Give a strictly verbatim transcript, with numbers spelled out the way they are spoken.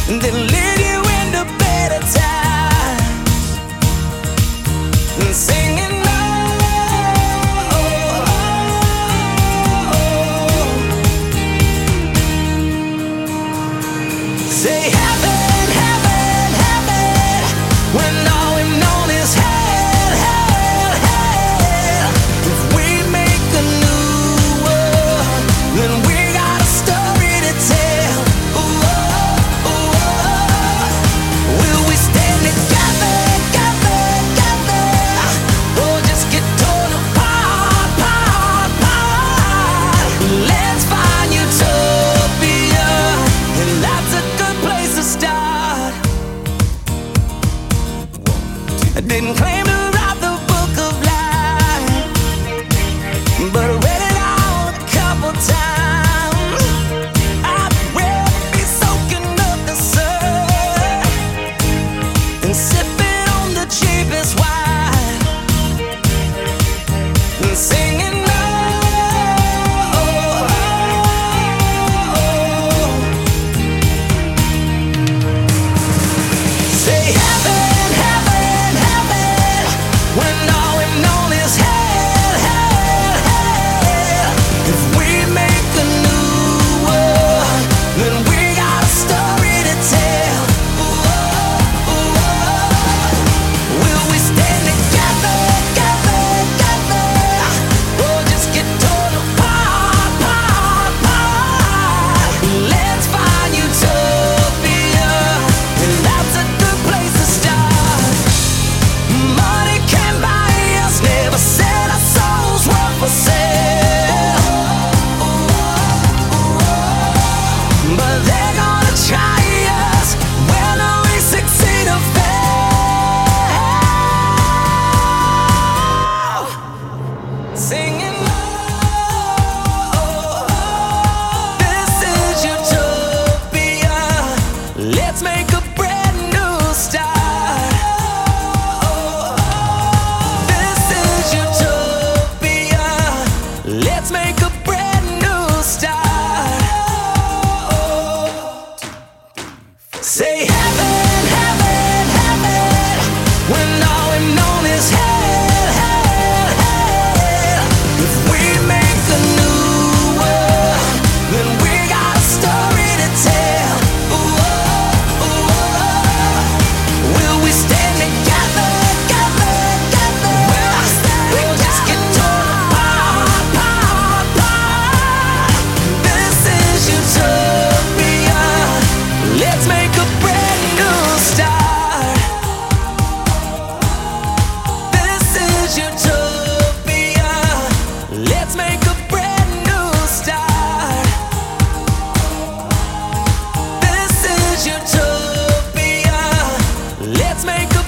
then lead you into better times, singing oh, oh, oh. Say heaven, heaven, heaven, when all we've known is hell, hell, hell. If we make a new world, then we got a story to tell. Ooh, oh, ooh, oh. Will we stand together, together, together, or just get torn apart, apart, apart? Let's find utopia, and that's a good place to start. I didn't claim to write the book of life, but I read it out a couple times. I'd rather be soaking up the sun and sipping on the cheapest wine and singing oh, oh, oh, oh. Say heaven, heaven, heaven, when all we've known is hell, hell, hell. If we make a new world, then we got a story to tell. Ooh, oh, ooh, oh. Will we stand together, together, together, or just get torn apart, apart, apart? Let's find utopia, and that's a good place to start. Money can buy us, never said our souls were for sale. But they're gonna try us whether we succeed or fail. Singing oh, this is utopia. Let's make a brand new start. This is utopia. Let's make a brand new start. Say heaven, heaven, heaven, when all we've known is hell, hell, hell. If we make a new world, then we got a story to tell. Ooh, oh, ooh, oh. Will we stand together, together, together, or just get torn apart, apart, apart? This is utopia. Let's make a brand new start. This is utopia. Let's make a brand new start. This is utopia. Let's make a